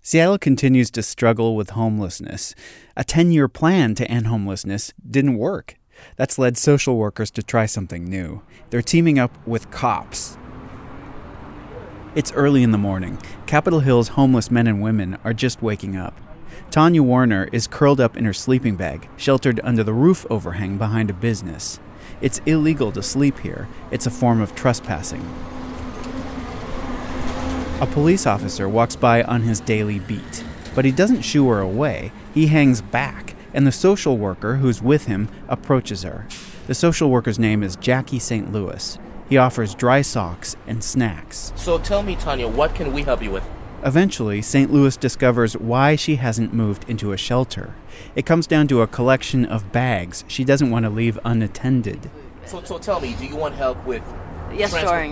Seattle continues to struggle with homelessness. A 10-year plan to end homelessness didn't work. That's led social workers to try something new. They're teaming up with cops. It's early in the morning. Capitol Hill's homeless men and women are just waking up. Tanya Warner is curled up in her sleeping bag, sheltered under the roof overhang behind a business. It's illegal to sleep here. It's a form of trespassing. A police officer walks by on his daily beat, but he doesn't shoo her away. He hangs back, and the social worker who's with him approaches her. The social worker's name is Jackie St. Louis. He offers dry socks and snacks. So tell me, Tanya, what can we help you with? Eventually, St. Louis discovers why she hasn't moved into a shelter. It comes down to a collection of bags she doesn't want to leave unattended. So tell me, do you want help with storing.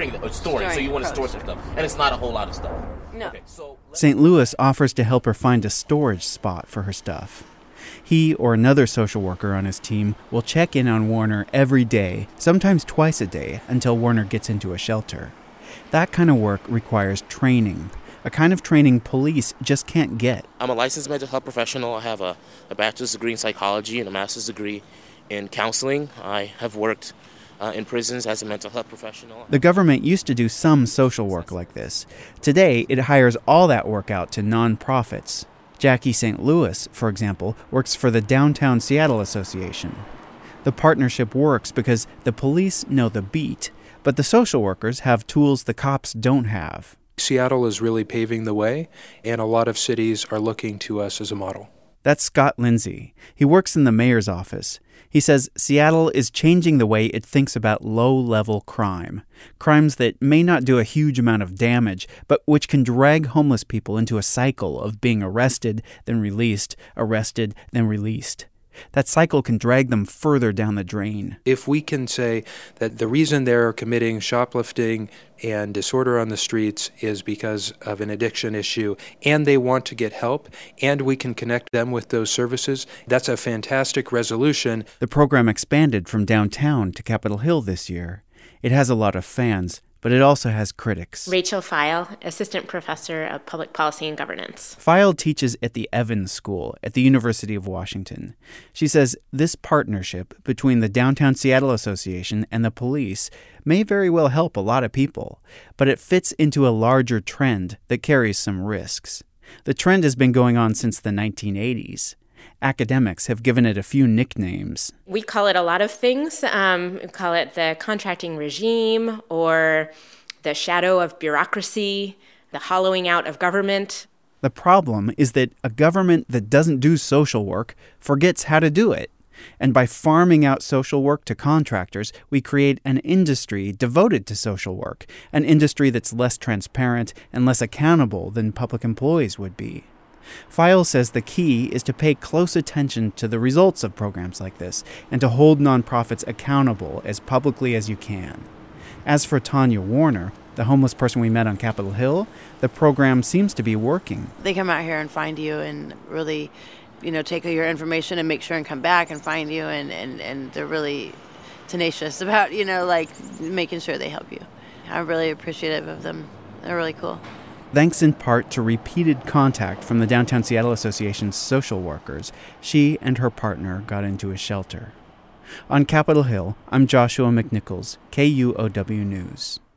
So you want to store some stuff, and it's not a whole lot of stuff. No. Okay, so St. Louis offers to help her find a storage spot for her stuff. He or another social worker on his team will check in on Warner every day, sometimes twice a day, until Warner gets into a shelter. That kind of work requires training, a kind of training police just can't get. I'm a licensed mental health professional. I have a bachelor's degree in psychology and a master's degree in counseling. I have worked in prisons as a mental health professional. The government used to do some social work like this. Today, it hires all that work out to nonprofits. Jackie St. Louis, for example, works for the Downtown Seattle Association. The partnership works because the police know the beat, but the social workers have tools the cops don't have. Seattle is really paving the way, and a lot of cities are looking to us as a model. That's Scott Lindsay. He works in the mayor's office. He says Seattle is changing the way it thinks about low-level crime. Crimes that may not do a huge amount of damage, but which can drag homeless people into a cycle of being arrested, then released, arrested, then released. That cycle can drag them further down the drain. If we can say that the reason they're committing shoplifting and disorder on the streets is because of an addiction issue, and they want to get help, and we can connect them with those services, that's a fantastic resolution. The program expanded from downtown to Capitol Hill this year. It has a lot of fans, but it also has critics. Rachel Feil, Assistant Professor of Public Policy and Governance. Feil teaches at the Evans School at the University of Washington. She says this partnership between the Downtown Seattle Association and the police may very well help a lot of people, but it fits into a larger trend that carries some risks. The trend has been going on since the 1980s. Academics have given it a few nicknames. We call it a lot of things. We call it the contracting regime, or the shadow of bureaucracy, the hollowing out of government. The problem is that a government that doesn't do social work forgets how to do it. And by farming out social work to contractors, we create an industry devoted to social work, an industry that's less transparent and less accountable than public employees would be. Feil says the key is to pay close attention to the results of programs like this and to hold nonprofits accountable as publicly as you can. As for Tanya Warner, the homeless person we met on Capitol Hill, the program seems to be working. They come out here and find you and really, take your information and make sure and come back and find you, and they're really tenacious about, making sure they help you. I'm really appreciative of them. They're really cool. Thanks in part to repeated contact from the Downtown Seattle Association's social workers, she and her partner got into a shelter. On Capitol Hill, I'm Joshua McNichols, KUOW News.